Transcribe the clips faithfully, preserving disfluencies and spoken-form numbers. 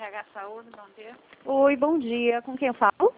H Saúde, bom dia. Oi, bom dia. Com quem eu falo?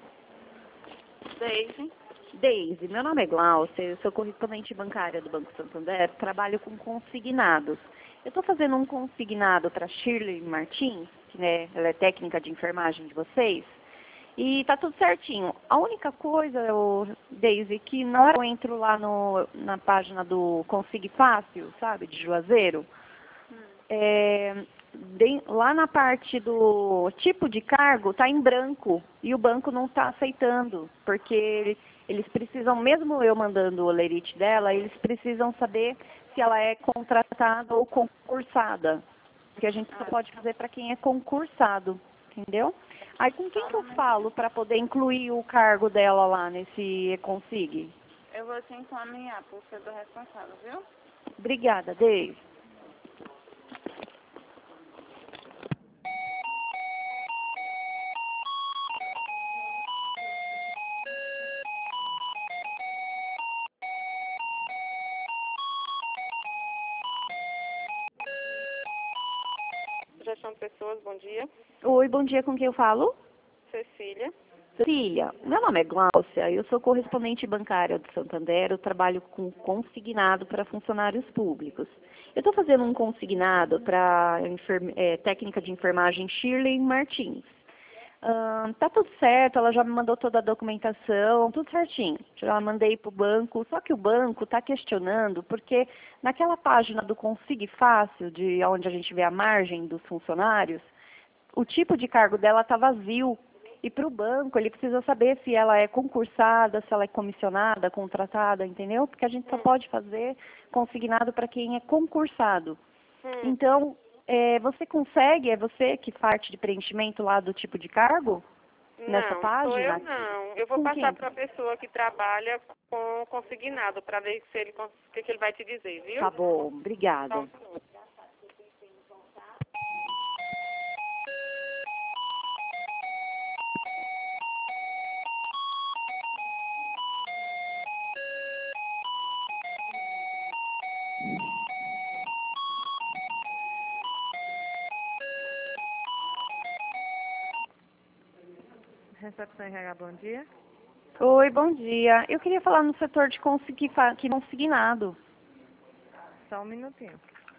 Deise. Deise, meu nome é Glaucia, eu sou correspondente bancária do Banco Santander, trabalho com consignados. Eu estou fazendo um consignado para Shirley Martins, que né, ela é técnica de enfermagem de vocês, e está tudo certinho. A única coisa, eu, Deise, que na hora que eu entro lá no, na página do Consig Fácil, sabe, de Juazeiro, Hum. é, de, lá na parte do tipo de cargo está em branco e o banco não está aceitando, porque ele, eles precisam, mesmo eu mandando o lerite dela, eles precisam saber se ela é contratada ou concursada, porque a gente só pode fazer para quem é concursado, entendeu? Aí com quem que eu falo para poder incluir o cargo dela lá nesse Consig? Eu vou te encaminhar por ser do responsável, viu? Obrigada, Deise. Gestão de Pessoas, bom dia. Oi, bom dia, com quem eu falo? Cecília. Cecília, meu nome é Glaucia, eu sou correspondente bancária do Santander, eu trabalho com consignado para funcionários públicos. Eu estou fazendo um consignado para é, técnica de enfermagem Shirley Martins. Ah, tá tudo certo, ela já me mandou toda a documentação, tudo certinho. Já mandei para o banco, só que o banco está questionando, porque naquela página do Consig Fácil, de onde a gente vê a margem dos funcionários, o tipo de cargo dela está vazio. E para o banco, ele precisa saber se ela é concursada, se ela é comissionada, contratada, entendeu? Porque a gente só pode fazer consignado para quem é concursado. Hum. Então, é, você consegue, é você que parte de preenchimento lá do tipo de cargo? Nessa Não, página? sou eu não. Eu vou Com passar quem? para a pessoa que trabalha com consignado, para ver se ele, o que, que ele vai te dizer, viu? Tá bom, Só obrigada. um minuto. Recepção R H, bom dia. Oi, bom dia. Eu queria falar no setor de consegui- que consignado. Só um minutinho.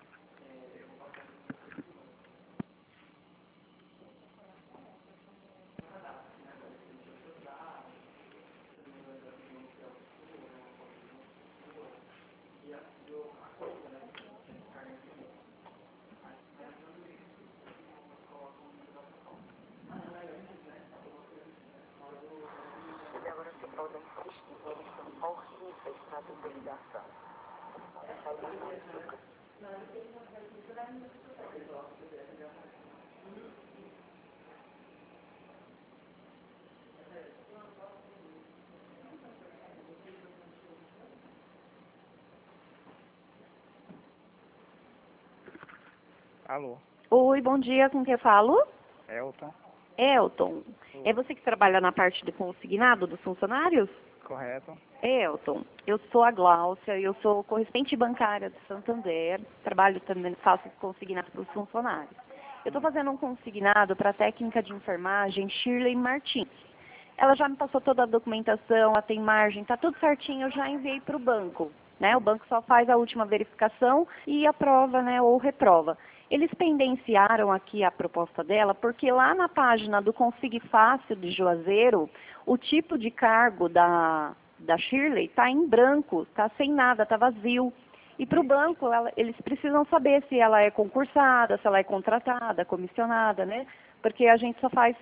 Alô, Oi, bom dia, com quem eu falo? Elton, Elton. É você que trabalha na parte de consignado dos funcionários? correto? Elton, eu sou a Glaucia, eu sou correspondente bancária do Santander, trabalho também, faço consignado para os funcionários. Eu estou fazendo um consignado para a técnica de enfermagem Shirley Martins. Ela já me passou toda a documentação, ela tem margem, está tudo certinho, eu já enviei para o banco. Né? O banco só faz a última verificação e aprova, né, ou reprova. Eles pendenciaram aqui a proposta dela, porque lá na página do Consig Fácil de Juazeiro, o tipo de cargo da, da Shirley está em branco, está sem nada, está vazio. E para o banco, ela, eles precisam saber se ela é concursada, se ela é contratada, comissionada, né? Porque a gente só faz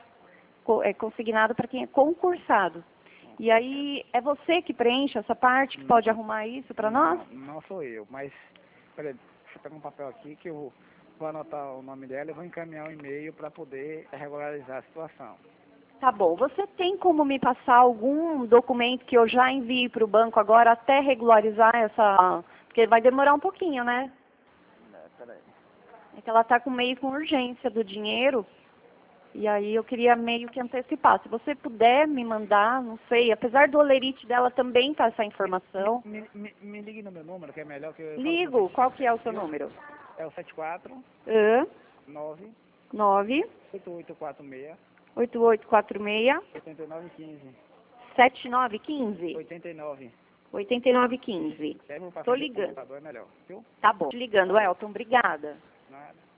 é consignado para quem é concursado. E aí, é você que preenche essa parte, que pode arrumar isso para nós? Não, não sou eu, mas peraí, deixa eu pegar um papel aqui que eu vou anotar o nome dela e vou encaminhar um e-mail para poder regularizar a situação. Tá bom. Você tem como me passar algum documento que eu já envie para o banco agora até regularizar essa... Porque vai demorar um pouquinho, né? É, peraí. É que ela está com meio com urgência do dinheiro. E aí eu queria meio que antecipar. Se você puder me mandar, não sei, apesar do olerite dela também tá essa informação. Me, me, me ligue no meu número, que é melhor que eu falo com Ligo, você. qual que é o seu número? É o sete quatro Hã? nove Nove, oito oito quatro seis, oito oito quatro seis, oito nove um cinco. sete nove um cinco. oitenta e nove. oitenta e nove quinze. Serve pra Tô frente do ligando. computador, é melhor, viu? Tá bom. Ligando, Elton. Obrigada. Nada.